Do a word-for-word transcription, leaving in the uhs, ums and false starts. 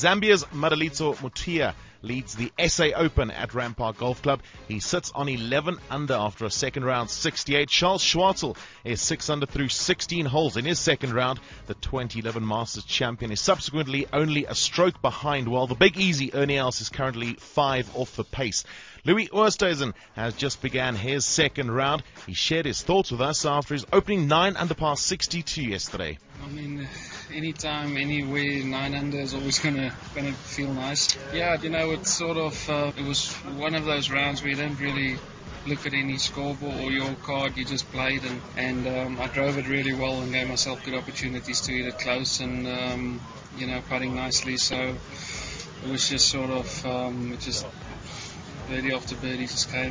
Zambia's Madalitso Mutia leads the S A Open at Rampart Golf Club. He sits on eleven under after a second round sixty-eight. Charles Schwartzel is six under through sixteen holes in his second round. The twenty eleven Masters champion is subsequently only a stroke behind, while the Big Easy Ernie Els is currently five off the pace. Louis Oosthuizen has just began his second round. He shared his thoughts with us after his opening nine under par sixty-two yesterday. I mean, anytime, anywhere, nine under is always gonna gonna feel nice. Yeah, you know, it's sort of uh, it was one of those rounds where you don't really look at any scoreboard or your card. You just played, and and um, I drove it really well and gave myself good opportunities to hit it close and um, you know, putting nicely. So it was just sort of um, it just birdie after birdie just came.